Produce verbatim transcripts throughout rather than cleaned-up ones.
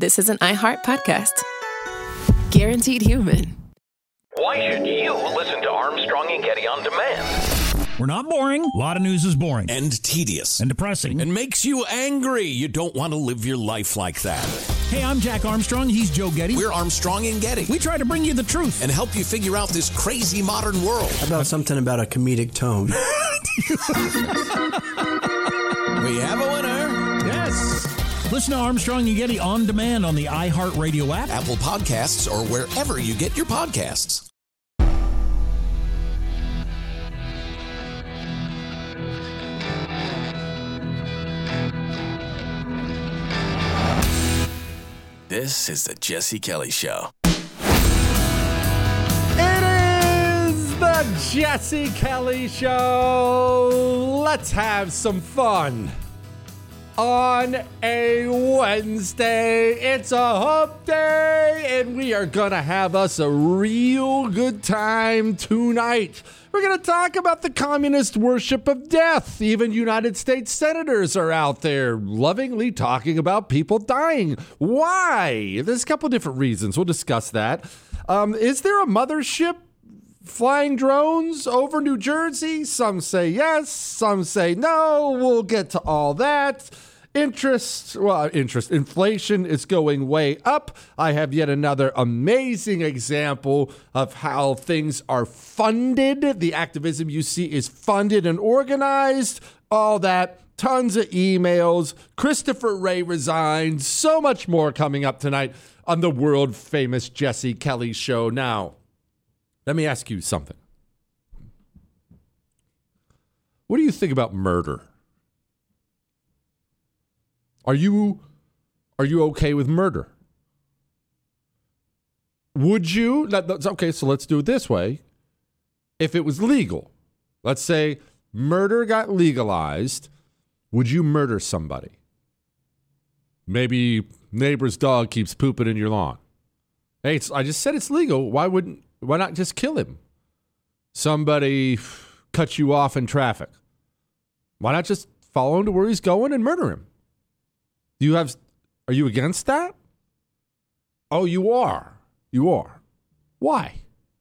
this is an iHeart podcast. Guaranteed human. Why should you listen to Armstrong and Getty on demand? We're not boring. A lot of news is boring. And tedious. And depressing. And makes you angry. You don't want to live your life like that. Hey, I'm Jack Armstrong. He's Joe Getty. We're Armstrong and Getty. We try to bring you the truth. And help you figure out this crazy modern world. How about something about a comedic tone? We have a winner. Yes. Listen to Armstrong and Getty on demand on the iHeartRadio app, Apple Podcasts, or wherever you get your podcasts. This is the Jesse Kelly Show. It is the Jesse Kelly Show. Let's have some fun. On a Wednesday, it's a hump day, and we are going to have us a real good time tonight. We're going to talk about the communist worship of death. Even United States senators are out there lovingly talking about people dying. Why? There's a couple different reasons. We'll discuss that. Um, is there a mothership flying drones over New Jersey? Some say yes, some say no. We'll get to all that. Interest, well, interest, inflation is going way up. I have yet another amazing example of how things are funded. The activism you see is funded and organized. All that, tons of emails. Christopher Wray resigns. So much more coming up tonight on the world famous Jesse Kelly Show. Now, let me ask you something. What do you think about murder? Are you are you okay with murder? Would you? Okay, so let's do it this way. If it was legal, let's say murder got legalized, would you murder somebody? Maybe neighbor's dog keeps pooping in your lawn. Hey, it's, I just said it's legal. Why wouldn't? Why not just kill him? Somebody cuts you off in traffic. Why not just follow him to where he's going and murder him? Do you have? Are you against that? Oh, you are. You are. Why?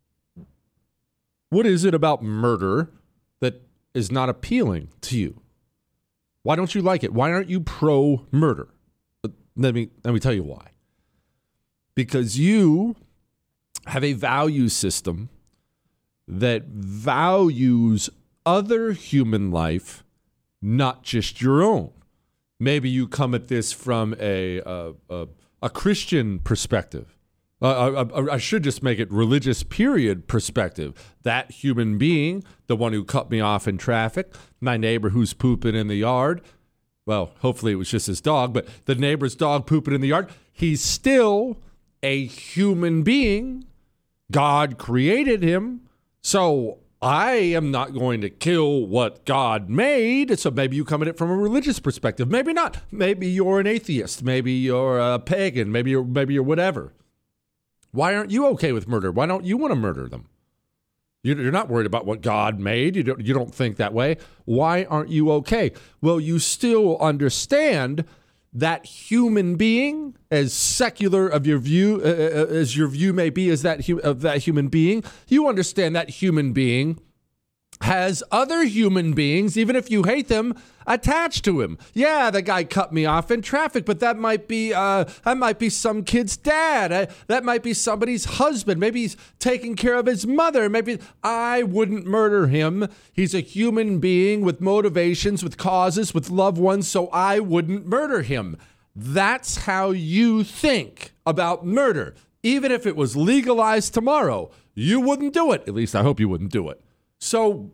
What is it about murder that is not appealing to you? Why don't you like it? Why aren't you pro-murder? Let me let me tell you why. Because you have a value system that values other human life, not just your own. Maybe you come at this from a a, a, a Christian perspective. Uh, I, I should just make it religious period perspective. That human being, the one who cut me off in traffic, my neighbor who's pooping in the yard. Well, hopefully it was just his dog, but the neighbor's dog pooping in the yard. He's still a human being. God created him. So I am not going to kill what God made. So maybe you come at it from a religious perspective. Maybe not. Maybe you're an atheist. Maybe you're a pagan. Maybe you're maybe you're whatever. Why aren't you okay with murder? Why don't you want to murder them? You're not worried about what God made. You don't, you don't think that way. Why aren't you okay? Well, you still understand that human being, as secular of your view uh, as your view may be, as that hu- of that human being, you understand that human being has other human beings, even if you hate them, attached to him. Yeah, the guy cut me off in traffic, but that might be uh, that might be some kid's dad. Uh, that might be somebody's husband. Maybe he's taking care of his mother. Maybe I wouldn't murder him. He's a human being with motivations, with causes, with loved ones, so I wouldn't murder him. That's how you think about murder. Even if it was legalized tomorrow, you wouldn't do it. At least I hope you wouldn't do it. So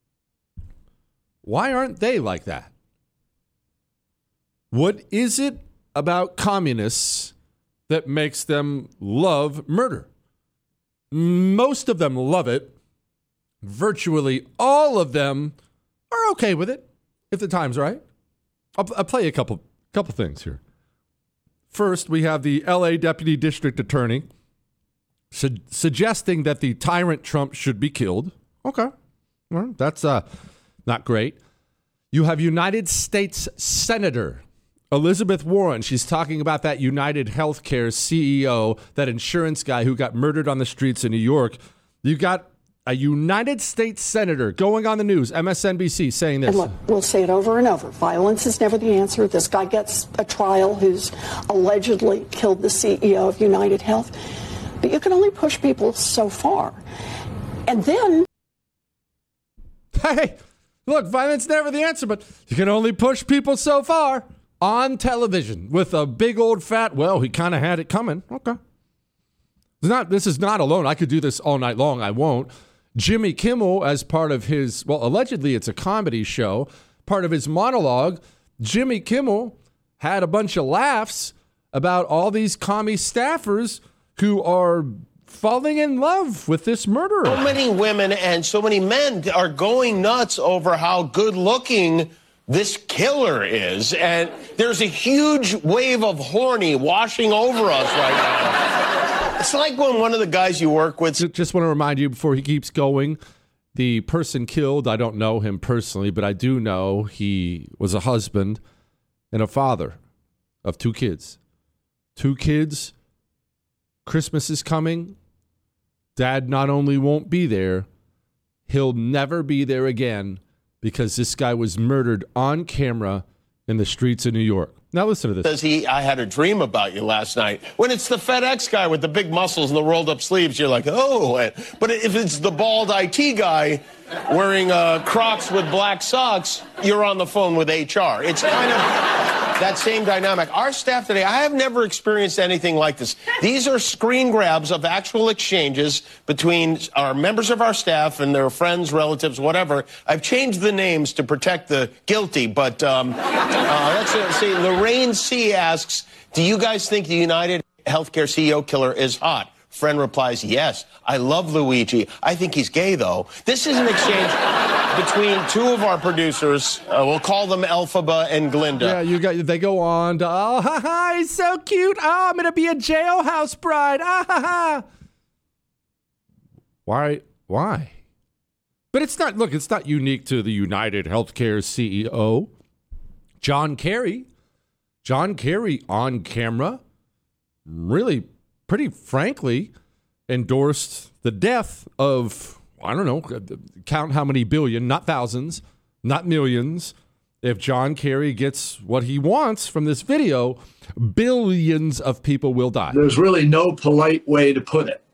why aren't they like that? What is it about communists that makes them love murder? Most of them love it. Virtually all of them are okay with it, if the time's right. I'll, I'll play a couple, couple things here. First, we have the L A Deputy District Attorney su- suggesting that the tyrant Trump should be killed. Okay. Well, that's uh, not great. You have United States Senator Elizabeth Warren, she's talking about that United Healthcare C E O, that insurance guy who got murdered on the streets in New York. You got a United States senator going on the news, M S N B C, saying this. And look, we'll say it over and over. Violence is never the answer. This guy gets a trial who's allegedly killed the C E O of United Health. But you can only push people so far. And then... Hey, look, violence never the answer, but you can only push people so far. On television with a big old fat, well, he kind of had it coming. Okay. It's not, this is not alone. I could do this all night long. I won't. Jimmy Kimmel, as part of his, well, allegedly it's a comedy show, part of his monologue, Jimmy Kimmel had a bunch of laughs about all these commie staffers who are falling in love with this murderer. So many women and so many men are going nuts over how good looking this killer is, and there's a huge wave of horny washing over us right now. It's like when one of the guys you work with... Just want to remind you before he keeps going, the person killed, I don't know him personally, but I do know he was a husband and a father of two kids. Two kids, Christmas is coming. Dad not only won't be there, he'll never be there again, because this guy was murdered on camera in the streets of New York. Now listen to this. Says he, I had a dream about you last night. When it's the FedEx guy with the big muscles and the rolled up sleeves, you're like, oh. But if it's the bald I T guy wearing uh, Crocs with black socks, you're on the phone with H R. It's kind of that same dynamic. Our staff today, I have never experienced anything like this. These are screen grabs of actual exchanges between our members of our staff and their friends, relatives, whatever. I've changed the names to protect the guilty, but um, uh, let's uh, see. Lorraine C. asks, do you guys think the United Healthcare C E O killer is hot? Friend replies, yes. I love Luigi. I think he's gay, though. This is an exchange between two of our producers. Uh, we'll call them Elphaba and Glinda. Yeah, you got. They go on to, oh, ha, ha, he's so cute. Oh, I'm going to be a jailhouse bride. Ah, ha, ha. Why? Why? But it's not, look, it's not unique to the United Healthcare C E O. John Kerry. John Kerry on camera really, pretty frankly, endorsed the death of, I don't know, count how many billion, not thousands, not millions. If John Kerry gets what he wants from this video, billions of people will die. There's really no polite way to put it.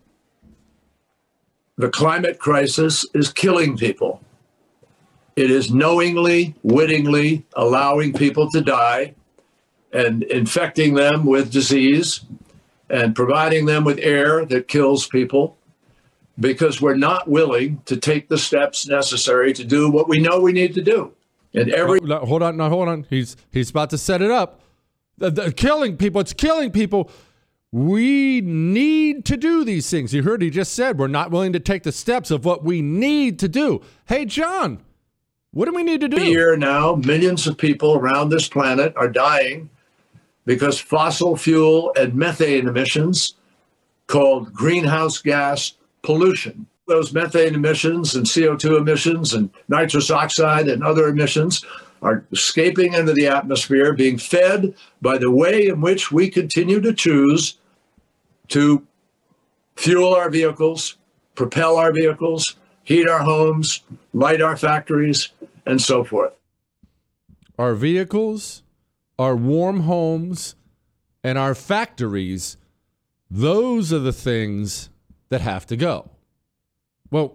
The climate crisis is killing people. It is knowingly, wittingly allowing people to die and infecting them with disease and providing them with air that kills people, because we're not willing to take the steps necessary to do what we know we need to do. And every no, no, hold on, no, hold on. He's he's about to set it up. The, the, killing people, it's killing people. We need to do these things. You heard he just said we're not willing to take the steps of what we need to do. Hey, John, what do we need to do? Every year now, millions of people around this planet are dying because fossil fuel and methane emissions, called greenhouse gas pollution. Those methane emissions and C O two emissions and nitrous oxide and other emissions are escaping into the atmosphere, being fed by the way in which we continue to choose to fuel our vehicles, propel our vehicles, heat our homes, light our factories, and so forth. Our vehicles, our warm homes, and our factories, those are the things that have to go. Well,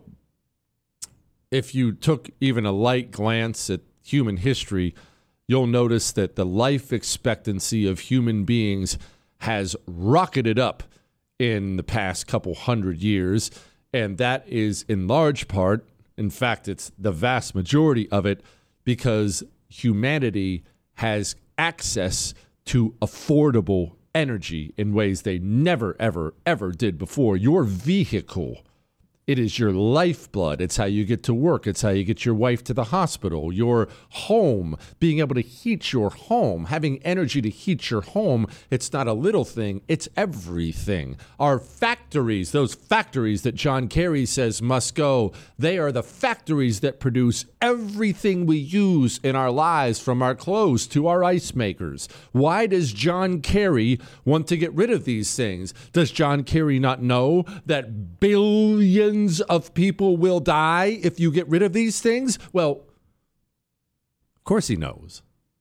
if you took even a light glance at human history, you'll notice that the life expectancy of human beings has rocketed up in the past couple hundred years, and that is in large part, in fact, it's the vast majority of it, because humanity has access to affordable energy in ways they never, ever, ever did before. Your vehicle, It is your lifeblood. It's how you get to work. It's how you get your wife to the hospital, your home, being able to heat your home, having energy to heat your home. It's not a little thing. It's everything. Our factories, those factories that John Kerry says must go, they are the factories that produce everything we use in our lives, from our clothes to our ice makers. Why does John Kerry want to get rid of these things? Does John Kerry not know that billions of people will die if you get rid of these things? Well, of course he knows.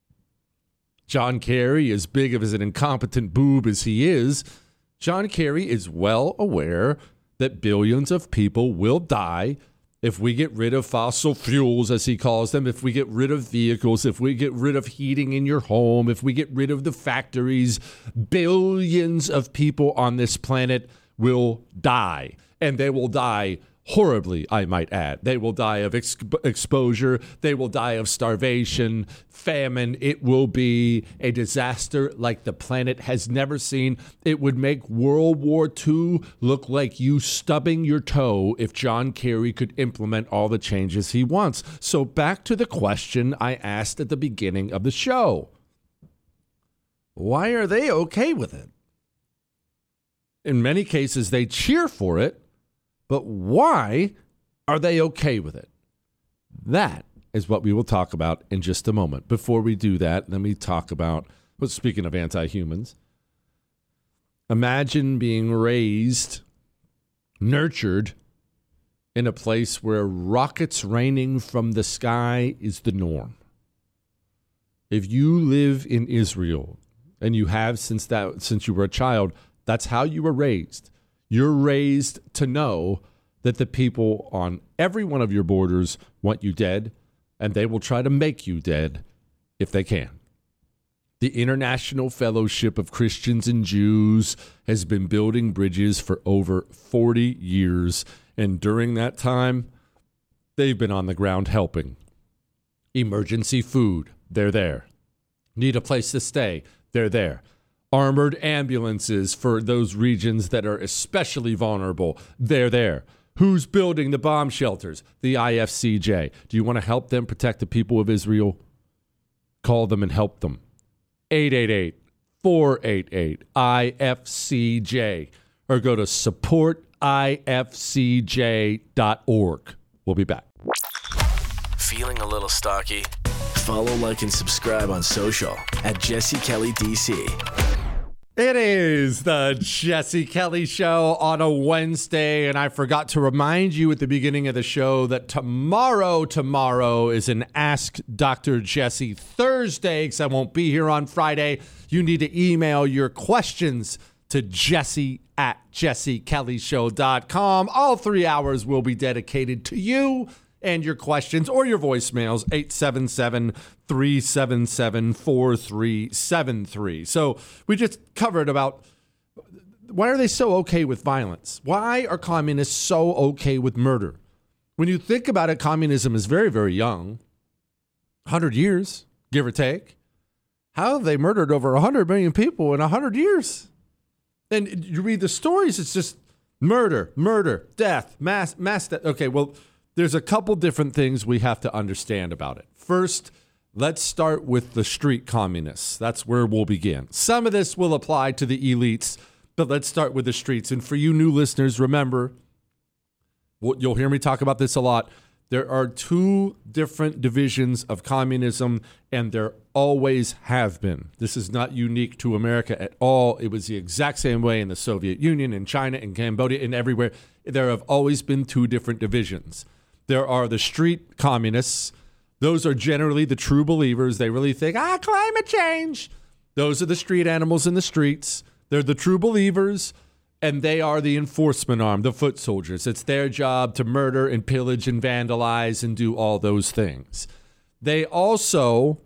John Kerry, as big of as an incompetent boob as he is, John Kerry is well aware that billions of people will die if we get rid of fossil fuels, as he calls them, if we get rid of vehicles, if we get rid of heating in your home, if we get rid of the factories. Billions of people on this planet will die. And they will die horribly, I might add. They will die of ex- exposure. They will die of starvation, famine. It will be a disaster like the planet has never seen. It would make World War Two look like you stubbing your toe if John Kerry could implement all the changes he wants. So back to the question I asked at the beginning of the show. Why are they okay with it? In many cases, they cheer for it. But why are they okay with it? That is what we will talk about in just a moment. Before we do that, let me talk about, well, speaking of anti-humans, imagine being raised, nurtured in a place where rockets raining from the sky is the norm. If you live in Israel, and you have since that since you were a child, that's how you were raised. You're raised to know that the people on every one of your borders want you dead, and they will try to make you dead if they can. The International Fellowship of Christians and Jews has been building bridges for over forty years, and during that time, they've been on the ground helping. Emergency food, they're there. Need a place to stay, they're there. Armored ambulances for those regions that are especially vulnerable, they're there. Who's building the bomb shelters? The I F C J. Do you want to help them protect the people of Israel? Call them and help them. eight eight eight, four eight eight, I F C J or go to support I F C J dot org. We'll be back. Feeling a little stocky? Follow, like, and subscribe on social at Jesse Kelly D C. It is the Jesse Kelly Show on a Wednesday, and I forgot to remind you at the beginning of the show that tomorrow, tomorrow is an Ask Doctor Jesse Thursday, because I won't be here on Friday. You need to email your questions to Jesse at jesse kelly show dot com. All three hours will be dedicated to you and your questions or your voicemails, eight seven seven, three seven seven, four three seven three. So we just covered about why are they so okay with violence? Why are communists so okay with murder? When you think about it, communism is very, very young, one hundred years, give or take. How have they murdered over one hundred million people in one hundred years? And you read the stories, it's just murder, murder, death, mass, mass death. Okay, well, there's a couple different things we have to understand about it. First, let's start with the street communists. That's where we'll begin. Some of this will apply to the elites, but let's start with the streets. And for you new listeners, remember, you'll hear me talk about this a lot. There are two different divisions of communism, and there always have been. This is not unique to America at all. It was the exact same way in the Soviet Union, in China, in Cambodia, and everywhere. There have always been two different divisions. There are the street communists. Those are generally the true believers. They really think, ah, climate change. Those are the street animals in the streets. They're the true believers, and they are the enforcement arm, the foot soldiers. It's their job to murder and pillage and vandalize and do all those things. They also,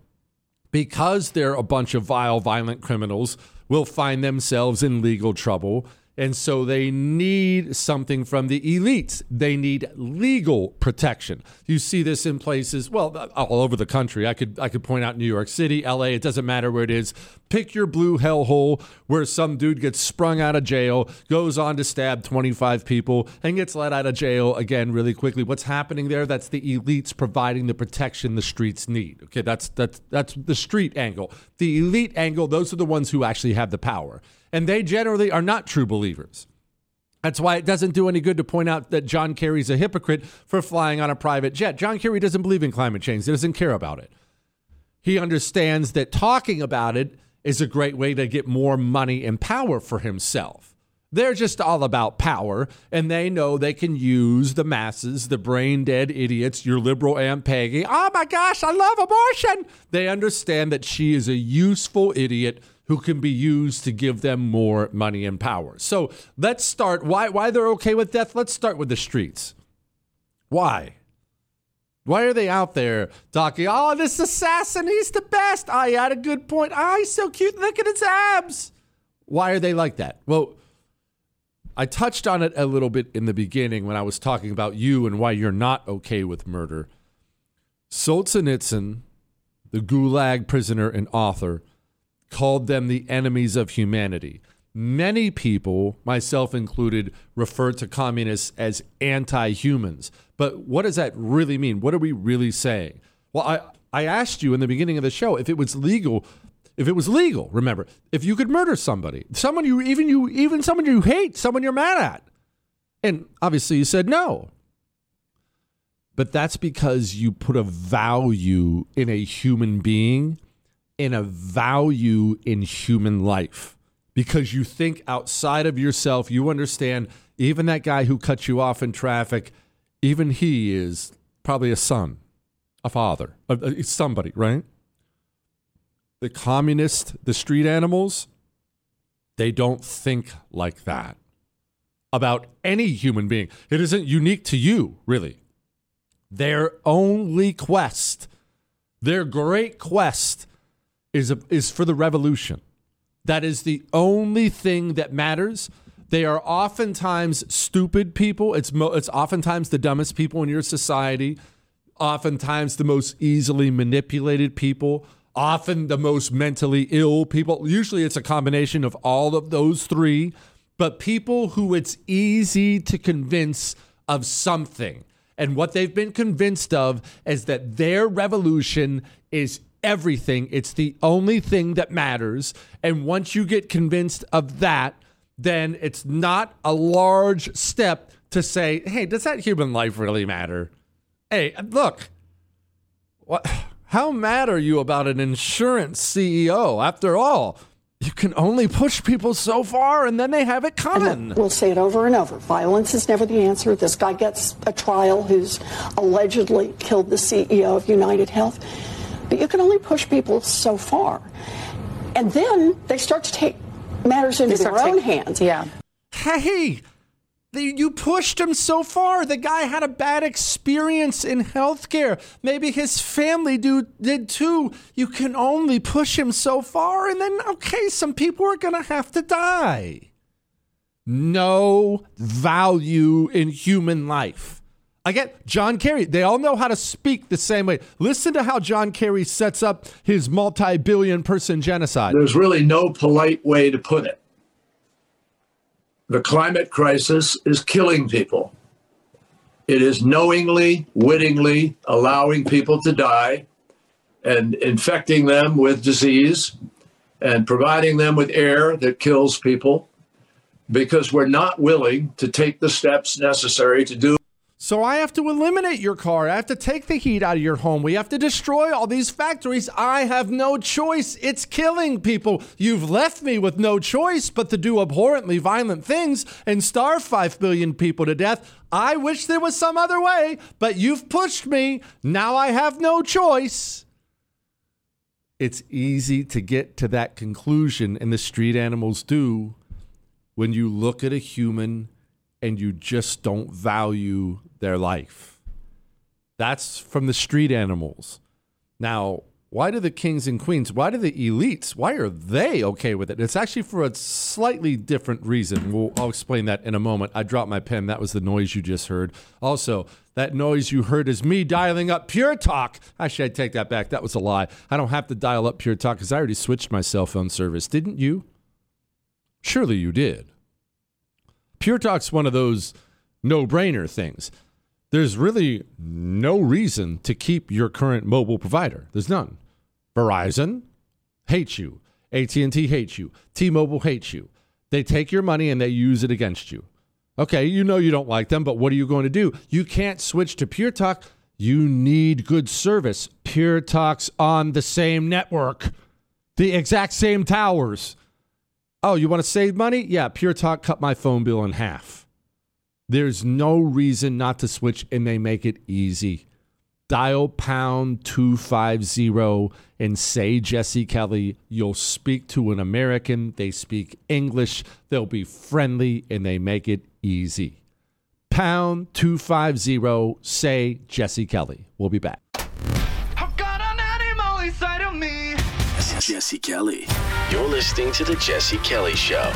because they're a bunch of vile, violent criminals, will find themselves in legal trouble. And so they need something from the elites. They need legal protection. You see this in places, well, all over the country. I could I could point out New York City, L A, it doesn't matter where it is. Pick your blue hellhole where some dude gets sprung out of jail, goes on to stab twenty-five people, and gets let out of jail again really quickly. What's happening there? That's the elites providing the protection the streets need. Okay, that's that's that's the street angle. The elite angle, those are the ones who actually have the power. And they generally are not true believers. That's why it doesn't do any good to point out that John Kerry's a hypocrite for flying on a private jet. John Kerry doesn't believe in climate change. He doesn't care about it. He understands that talking about it is a great way to get more money and power for himself. They're just all about power, and they know they can use the masses, the brain-dead idiots, your liberal Aunt Peggy. Oh, my gosh, I love abortion. They understand that she is a useful idiot who can be used to give them more money and power. So let's start. Why, why they're okay with death? Let's start with the streets. Why? Why are they out there talking, oh, this assassin, he's the best. Oh, he had a good point. Oh, he's so cute. Look at his abs. Why are they like that? Well, I touched on it a little bit in the beginning when I was talking about you and why you're not okay with murder. Solzhenitsyn, the Gulag prisoner and author, called them the enemies of humanity. Many people, myself included, refer to communists as anti-humans. But what does that really mean? What are we really saying? Well, I, I asked you in the beginning of the show if it was legal. If it was legal, remember, if you could murder somebody, someone you even you even someone you hate, someone you're mad at. And obviously you said no. But that's because you put a value in a human being and a value in human life. Because you think outside of yourself, you understand even that guy who cut you off in traffic, even he is probably a son, a father, a, a, somebody, right? The communists, the street animals, they don't think like that about any human being. It isn't unique to you, really. Their only quest, their great quest is, a, is for the revolution. That is the only thing that matters. They are oftentimes stupid people. It's, mo- it's oftentimes the dumbest people in your society, oftentimes the most easily manipulated people, often the most mentally ill people. Usually it's a combination of all of those three, but people who it's easy to convince of something. And what they've been convinced of is that their revolution is everything. It's the only thing that matters. And once you get convinced of that, then it's not a large step to say, hey, does that human life really matter? Hey, look, what? How mad are you about an insurance C E O? After all, you can only push people so far and then they have it coming. We'll say it over and over. Violence is never the answer. This guy gets a trial who's allegedly killed the C E O of United Health. But you can only push people so far. And then they start to take matters into their own hands. Yeah. Hey, the, you pushed him so far. The guy had a bad experience in healthcare. Maybe his family do, did too. You can only push him so far. And then, okay, some people are going to have to die. No value in human life. Again, John Kerry, they all know how to speak the same way. Listen to how John Kerry sets up his multi-billion person genocide. There's really no polite way to put it. The climate crisis is killing people. It is knowingly, wittingly allowing people to die and infecting them with disease and providing them with air that kills people because we're not willing to take the steps necessary to do. So I have to eliminate your car. I have to take the heat out of your home. We have to destroy all these factories. I have no choice. It's killing people. You've left me with no choice but to do abhorrently violent things and starve five billion people to death. I wish there was some other way, but you've pushed me. Now I have no choice. It's easy to get to that conclusion, and the street animals do, when you look at a human and you just don't value their life. That's from the street animals. Now, why do the kings and queens, why do the elites, why are they okay with it? It's actually for a slightly different reason. We'll, I'll explain that in a moment. I dropped my pen. That was the noise you just heard. Also, that noise you heard is me dialing up Pure Talk. Actually, I take that back. That was a lie. I don't have to dial up Pure Talk because I already switched my cell phone service. Didn't you? Surely you did. Pure Talk's one of those no-brainer things. There's really no reason to keep your current mobile provider. There's none. Verizon hates you. A T and T hates you. T-Mobile hates you. They take your money and they use it against you. Okay, you know you don't like them, but what are you going to do? You can't switch to Pure Talk. You need good service. Pure Talk's on the same network. The exact same towers. Oh, you want to save money? Yeah, Pure Talk cut my phone bill in half. There's no reason not to switch, and they make it easy. Dial pound two fifty and say Jesse Kelly. You'll speak to an American. They speak English. They'll be friendly, and they make it easy. Pound two fifty, say Jesse Kelly. We'll be back. I've got an animal inside of me. Jesse Kelly. You're listening to The Jesse Kelly Show.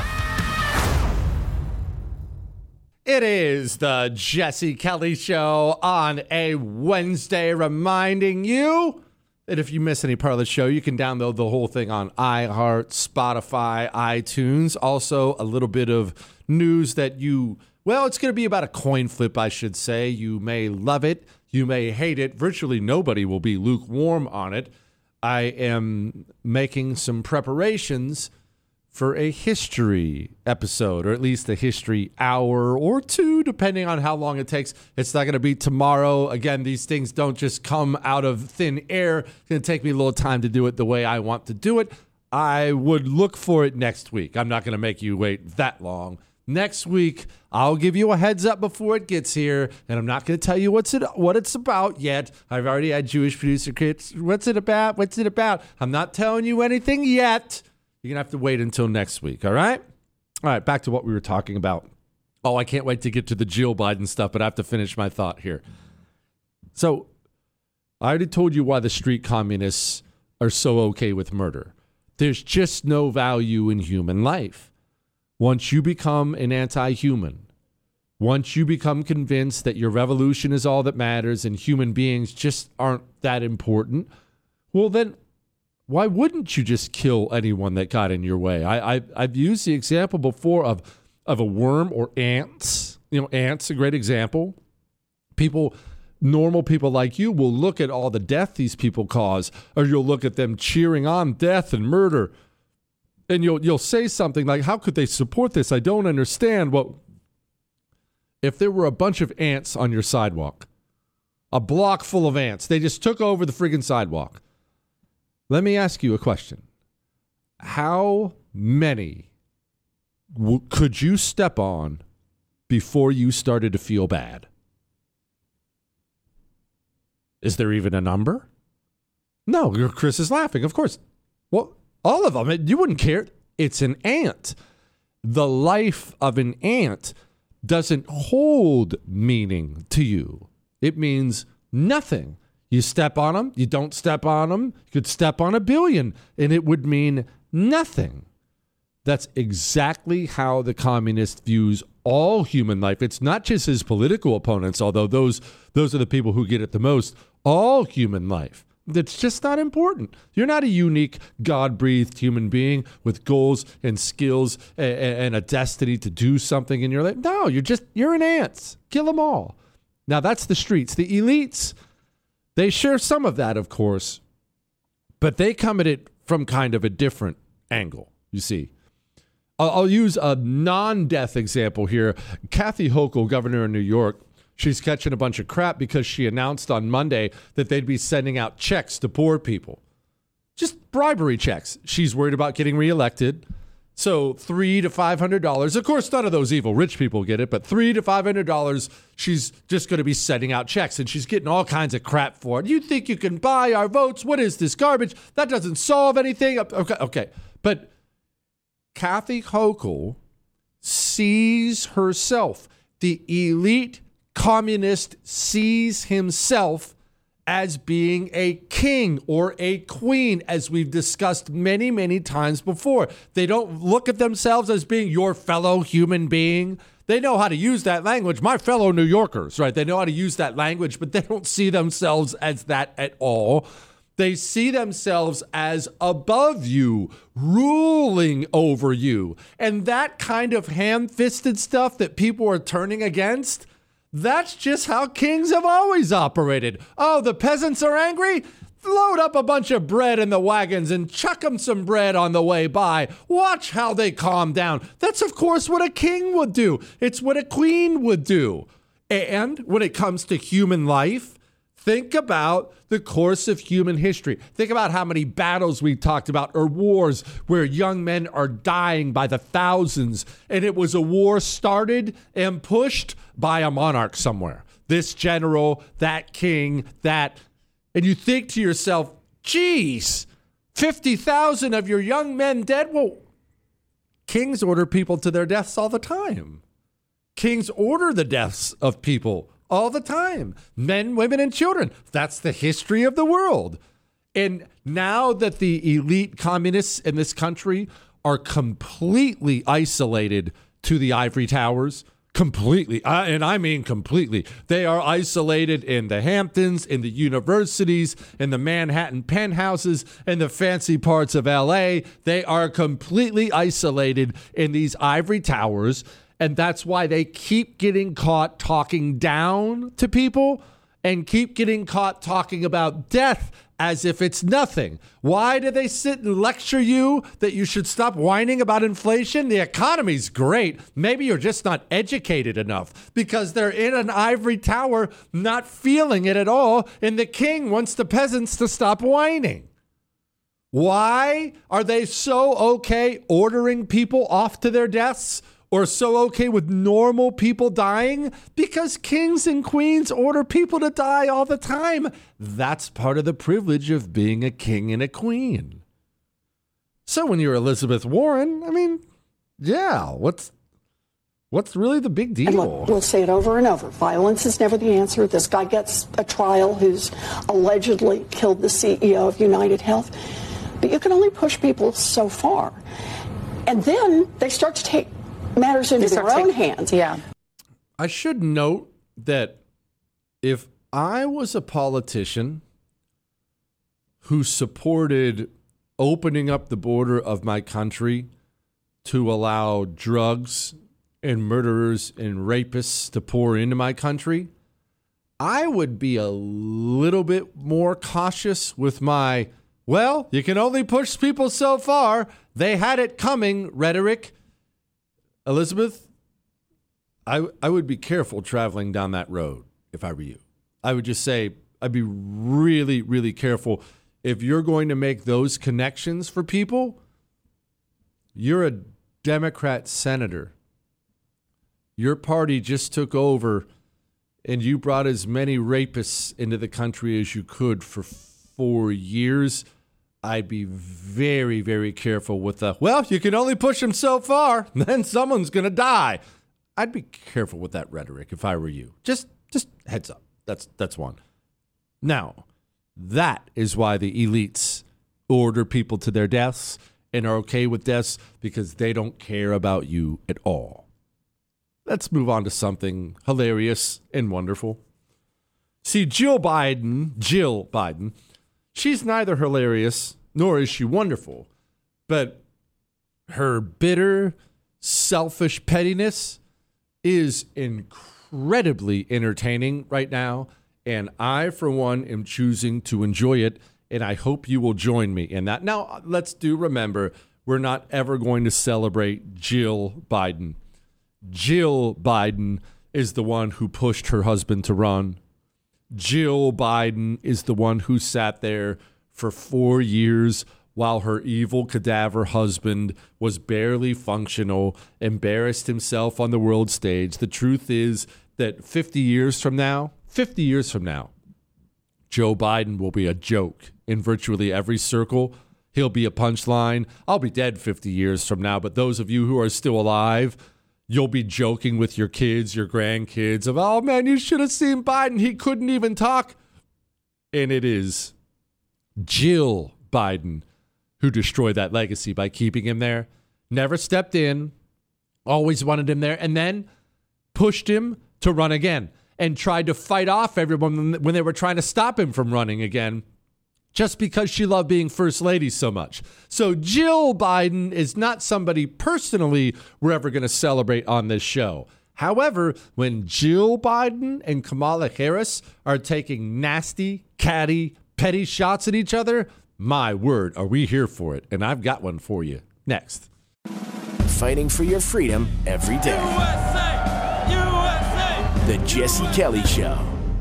It is the Jesse Kelly Show on a Wednesday, reminding you that if you miss any part of the show, you can download the whole thing on iHeart, Spotify, iTunes. Also, a little bit of news that you, well, it's going to be about a coin flip, I should say. You may love it. You may hate it. Virtually nobody will be lukewarm on it. I am making some preparations for a history episode, or at least a history hour or two, depending on how long it takes. It's not going to be tomorrow. Again, these things don't just come out of thin air. It's going to take me a little time to do it the way I want to do it. I would look for it next week. I'm not going to make you wait that long. Next week, I'll give you a heads up before it gets here, and I'm not going to tell you what's it, what it's about yet. I've already had Jewish producer kids. What's it about? What's it about? I'm not telling you anything yet. You're going to have to wait until next week, all right? All right, back to what we were talking about. Oh, I can't wait to get to the Jill Biden stuff, but I have to finish my thought here. So I already told you why the street communists are so okay with murder. There's just no value in human life. Once you become an anti-human, once you become convinced that your revolution is all that matters and human beings just aren't that important, well, then why wouldn't you just kill anyone that got in your way? I, I, I've used the example before of, of a worm or ants. You know, ants, a great example. People, normal people like you will look at all the death these people cause, or you'll look at them cheering on death and murder, and you'll you'll say something like, how could they support this? I don't understand. Well, if there were a bunch of ants on your sidewalk, a block full of ants, they just took over the friggin' sidewalk. Let me ask you a question. How many w- could you step on before you started to feel bad? Is there even a number? No, Chris is laughing. Of course. Well, all of them. You wouldn't care. It's an ant. The life of an ant doesn't hold meaning to you. It means nothing. You step on them, you don't step on them, you could step on a billion, and it would mean nothing. That's exactly how the communist views all human life. It's not just his political opponents, although those those are the people who get it the most. All human life. It's just not important. You're not a unique, God-breathed human being with goals and skills and, and a destiny to do something in your life. No, you're just, you're an ant. Kill them all. Now, that's the streets. The elites, they share some of that, of course, but they come at it from kind of a different angle, you see. I'll, I'll use a non-death example here. Kathy Hochul, governor of New York, she's catching a bunch of crap because she announced on Monday that they'd be sending out checks to poor people. Just bribery checks. She's worried about getting reelected. So three to five hundred dollars. Of course, none of those evil rich people get it, but three to five hundred dollars. She's just going to be sending out checks, and she's getting all kinds of crap for it. You think you can buy our votes? What is this garbage? That doesn't solve anything. Okay, okay. But Kathy Hochul sees herself. The elite communist sees himself as being a king or a queen, as we've discussed many, many times before. They don't look at themselves as being your fellow human being. They know how to use that language. My fellow New Yorkers, right? They know how to use that language, but they don't see themselves as that at all. They see themselves as above you, ruling over you. And that kind of ham-fisted stuff that people are turning against, that's just how kings have always operated. Oh, the peasants are angry? Load up a bunch of bread in the wagons and chuck them some bread on the way by. Watch how they calm down. That's, of course, what a king would do. It's what a queen would do. And when it comes to human life, think about the course of human history. Think about how many battles we talked about, or wars where young men are dying by the thousands. And it was a war started and pushed by a monarch somewhere. This general, that king, that. And you think to yourself, geez, fifty thousand of your young men dead? Well, kings order people to their deaths all the time. Kings order the deaths of people all the time. Men, women, and children. That's the history of the world. And now that the elite communists in this country are completely isolated to the ivory towers, completely, uh, and I mean completely, they are isolated in the Hamptons, in the universities, in the Manhattan penthouses, in the fancy parts of L A. They are completely isolated in these ivory towers. And that's why they keep getting caught talking down to people and keep getting caught talking about death as if it's nothing. Why do they sit and lecture you that you should stop whining about inflation? The economy's great. Maybe you're just not educated enough, because they're in an ivory tower not feeling it at all, and the king wants the peasants to stop whining. Why are they so okay ordering people off to their deaths? Or so okay with normal people dying? Because kings and queens order people to die all the time. That's part of the privilege of being a king and a queen. So when you're Elizabeth Warren, I mean, yeah, what's what's really the big deal? And look, we'll say it over and over. Violence is never the answer. This guy gets a trial who's allegedly killed the C E O of United Health. But you can only push people so far. And then they start to take matters into their own hands. Yeah. I should note that if I was a politician who supported opening up the border of my country to allow drugs and murderers and rapists to pour into my country, I would be a little bit more cautious with my, well, you can only push people so far, they had it coming rhetoric. Elizabeth, I, I would be careful traveling down that road if I were you. I would just say I'd be really, really careful. If you're going to make those connections for people, you're a Democrat senator. Your party just took over and you brought as many rapists into the country as you could for four years. I'd be very, very careful with the, well, you can only push them so far, then someone's going to die. I'd be careful with that rhetoric if I were you. Just just heads up. That's that's one. Now, that is why the elites order people to their deaths and are okay with deaths, because they don't care about you at all. Let's move on to something hilarious and wonderful. See, Jill Biden, Jill Biden, she's neither hilarious nor is she wonderful, but her bitter, selfish pettiness is incredibly entertaining right now, and I, for one, am choosing to enjoy it, and I hope you will join me in that. Now, let's do remember, we're not ever going to celebrate Jill Biden. Jill Biden is the one who pushed her husband to run. Jill Biden is the one who sat there for four years while her evil cadaver husband was barely functional, embarrassed himself on the world stage. The truth is that fifty years from now, fifty years from now, Joe Biden will be a joke in virtually every circle. He'll be a punchline. I'll be dead fifty years from now, but those of you who are still alive, you'll be joking with your kids, your grandkids of, oh man, you should have seen Biden. He couldn't even talk. And it is Jill Biden who destroyed that legacy by keeping him there. Never stepped in, always wanted him there, and then pushed him to run again and tried to fight off everyone when they were trying to stop him from running again, just because she loved being first lady so much. So Jill Biden is not somebody personally we're ever going to celebrate on this show. However, when Jill Biden and Kamala Harris are taking nasty, catty, petty shots at each other, my word, are we here for it? And I've got one for you next. Fighting for your freedom every day. U S A! U S A! The Jesse Kelly Show.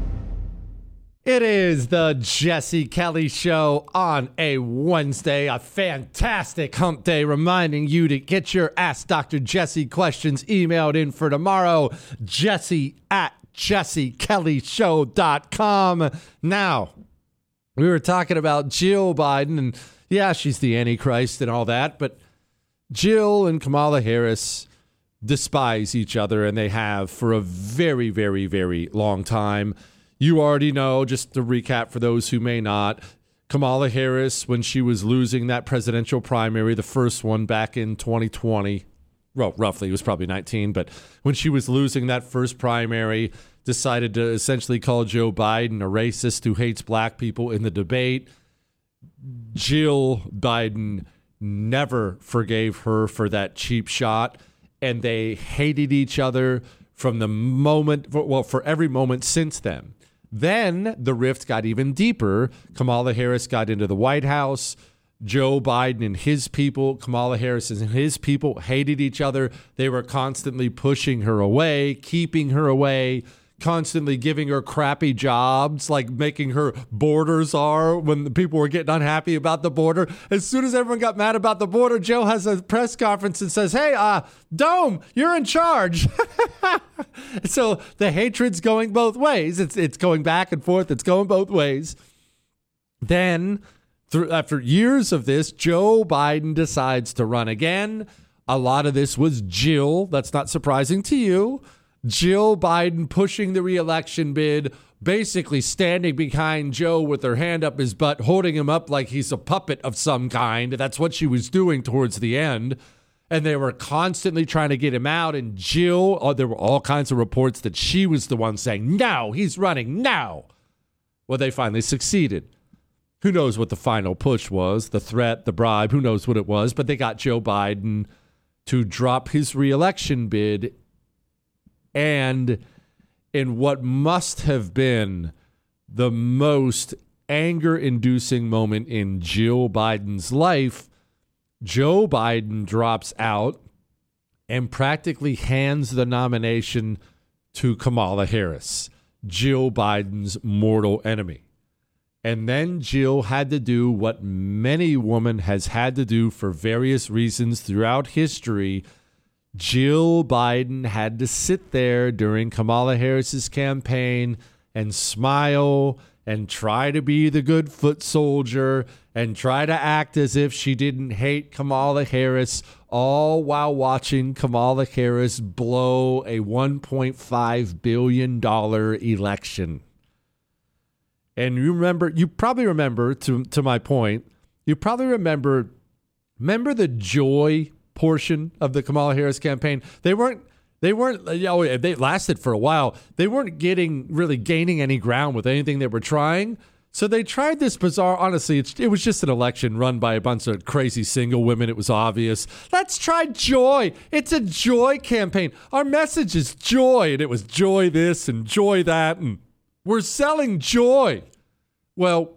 It is the Jesse Kelly Show on a Wednesday, a fantastic hump day, reminding you to get your Ask Doctor Jesse questions emailed in for tomorrow, jesse at jesse kelly show dot com. Now, we were talking about Jill Biden, and yeah, she's the Antichrist and all that, but Jill and Kamala Harris despise each other, and they have for a very, very, very long time. You already know, just to recap for those who may not, Kamala Harris, when she was losing that presidential primary, the first one back in twenty twenty, well, roughly, it was probably nineteen, but when she was losing that first primary, decided to essentially call Joe Biden a racist who hates black people in the debate. Jill Biden never forgave her for that cheap shot, and they hated each other from the moment, well, for every moment since then. Then the rift got even deeper. Kamala Harris got into the White House. Joe Biden and his people, Kamala Harris and his people hated each other. They were constantly pushing her away, keeping her away, constantly giving her crappy jobs, like making her border czar when the people were getting unhappy about the border. As soon as everyone got mad about the border, Joe has a press conference and says, hey, uh, Dome, you're in charge. So the hatred's going both ways. It's it's going back and forth. It's going both ways. Then, through, after years of this, Joe Biden decides to run again. A lot of this was Jill. That's not surprising to you. Jill Biden pushing the re-election bid, basically standing behind Joe with her hand up his butt, holding him up like he's a puppet of some kind. That's what she was doing towards the end. And they were constantly trying to get him out. And Jill, oh, there were all kinds of reports that she was the one saying, no, he's running now. Well, they finally succeeded. Who knows what the final push was, the threat, the bribe, who knows what it was. But they got Joe Biden to drop his re-election bid. And in what must have been the most anger-inducing moment in Jill Biden's life, Joe Biden drops out and practically hands the nomination to Kamala Harris, Jill Biden's mortal enemy. And then Jill had to do what many women has had to do for various reasons throughout history. Jill Biden had to sit there during Kamala Harris's campaign and smile and try to be the good foot soldier and try to act as if she didn't hate Kamala Harris, all while watching Kamala Harris blow a one point five billion dollars election. And you remember, you probably remember, to, to my point, you probably remember, remember the joy portion of the Kamala Harris campaign. They weren't, they weren't, you know, they lasted for a while. They weren't getting, really gaining any ground with anything they were trying. So they tried this bizarre, honestly, it's, it was just an election run by a bunch of crazy single women. It was obvious. Let's try joy. It's a joy campaign. Our message is joy. And it was joy this and joy that. And we're selling joy. Well,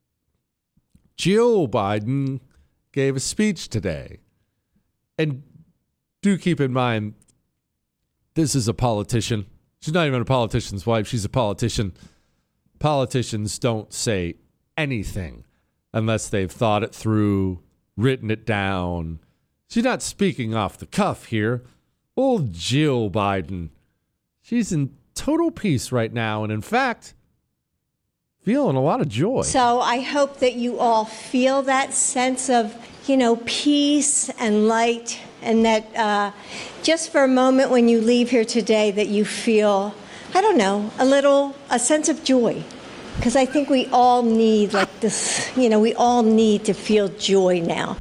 Jill Biden gave a speech today. And do keep in mind, this is a politician. She's not even a politician's wife. She's a politician. Politicians don't say anything unless they've thought it through, written it down. She's not speaking off the cuff here. Old Jill Biden, she's in total peace right now. And in fact, feeling a lot of joy. So I hope that you all feel that sense of, you know, peace and light, and that uh, just for a moment when you leave here today that you feel, I don't know, a little, a sense of joy. because I think we all need like this, you know, we all need to feel joy now.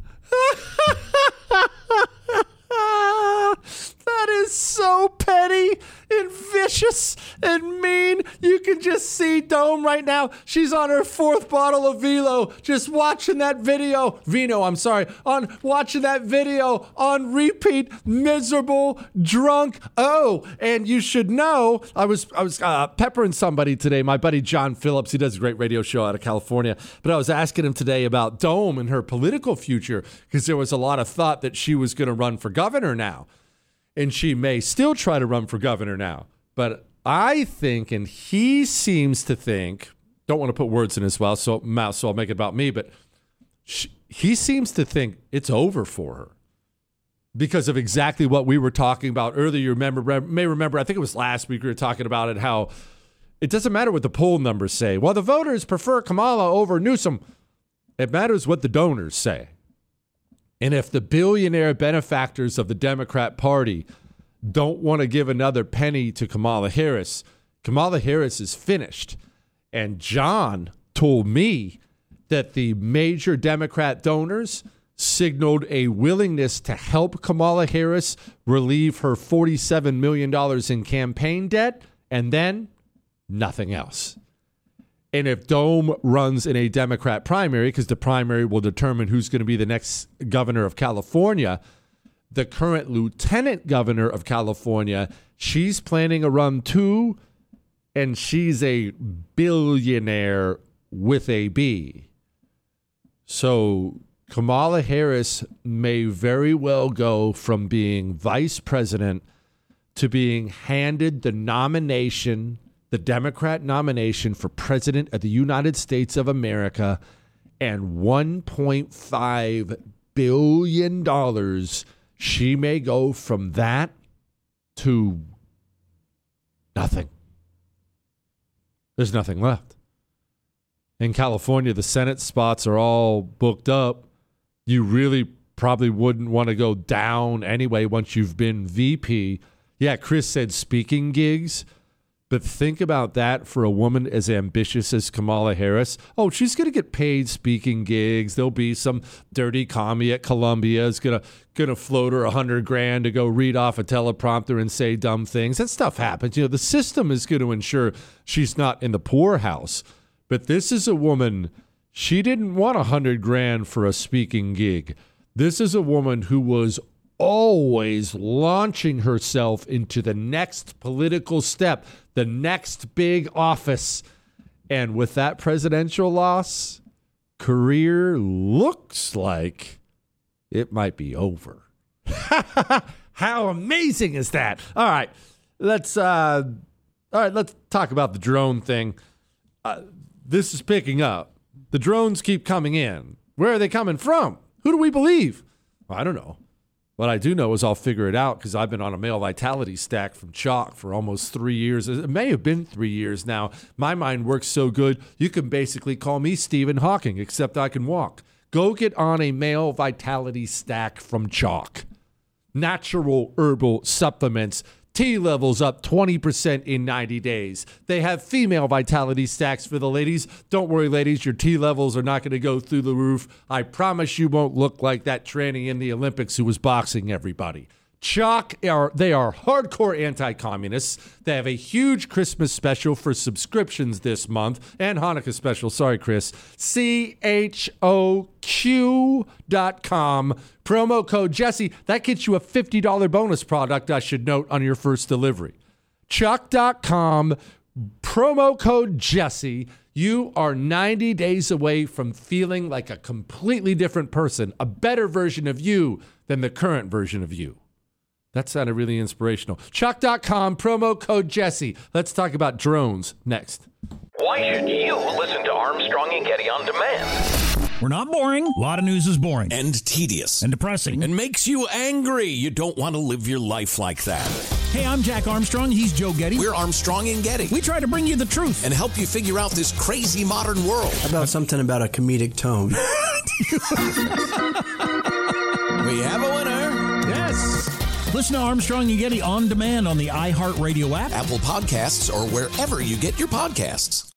That is so petty and vicious and mean. You can just see Dome right now. She's on her fourth bottle of Vino, just watching that video. Vino, I'm sorry. On watching that video on repeat, miserable, drunk. Oh, and you should know, I was I was uh, peppering somebody today. My buddy John Phillips, he does a great radio show out of California. But I was asking him today about Dome and her political future because there was a lot of thought that she was going to run for governor now. And she may still try to run for governor now. But I think, and he seems to think, don't want to put words in his mouth, so, mouth, so I'll make it about me, but she, he seems to think it's over for her because of exactly what we were talking about earlier. You remember, may remember, I think it was last week we were talking about it, how it doesn't matter what the poll numbers say. Well, the voters prefer Kamala over Newsom. It matters what the donors say. And if the billionaire benefactors of the Democrat Party don't want to give another penny to Kamala Harris, Kamala Harris is finished. And John told me that the major Democrat donors signaled a willingness to help Kamala Harris relieve her forty-seven million dollars in campaign debt, and then nothing else. And if Dome runs in a Democrat primary, because the primary will determine who's going to be the next governor of California, the current lieutenant governor of California, she's planning a run too, and she's a billionaire with a B. So Kamala Harris may very well go from being vice president to being handed the nomination, the Democrat nomination for president of the United States of America, and one point five billion dollars. She may go from that to nothing. There's nothing left. In California, the Senate spots are all booked up. You really probably wouldn't want to go down anyway once you've been V P. Yeah, Chris said speaking gigs. But think about that for a woman as ambitious as Kamala Harris. Oh, she's going to get paid speaking gigs. There'll be some dirty commie at Columbia is going to going to float her a hundred grand to go read off a teleprompter and say dumb things. That stuff happens. You know, the system is going to ensure she's not in the poorhouse. But this is a woman, she didn't want a hundred grand for a speaking gig. This is a woman who was always launching herself into the next political step, the next big office. And with that presidential loss, career looks like it might be over. How amazing is that? All right, let's uh, all right, let's talk about the drone thing. Uh, this is picking up. The drones keep coming in. Where are they coming from? Who do we believe? Well, I don't know. What I do know is I'll figure it out because I've been on a male vitality stack from Chalk for almost three years. It may have been three years now. My mind works so good, you can basically call me Stephen Hawking, except I can walk. Go get on a male vitality stack from Chalk. Natural herbal supplements. T levels up twenty percent in ninety days. They have female vitality stacks for the ladies. Don't worry, ladies, your T levels are not going to go through the roof. I promise you won't look like that tranny in the Olympics who was boxing everybody. Chalk, are they are hardcore anti-communists. They have a huge Christmas special for subscriptions this month and Hanukkah special. Sorry, Chris. C H O Q dot com. Promo code Jesse. That gets you a fifty dollars bonus product, I should note, on your first delivery. Chuck dot com. Promo code Jesse. You are ninety days away from feeling like a completely different person, a better version of you than the current version of you. That sounded really inspirational. Chuck dot com, promo code Jesse. Let's talk about drones next. Why should you listen to Armstrong and Getty on demand? We're not boring. A lot of news is boring. And tedious. And depressing. And makes you angry. You don't want to live your life like that. Hey, I'm Jack Armstrong. He's Joe Getty. We're Armstrong and Getty. We try to bring you the truth. And help you figure out this crazy modern world. How about something about a comedic tone? We have a winner. Yes. Listen to Armstrong and Getty on demand on the iHeartRadio app, Apple Podcasts, or wherever you get your podcasts.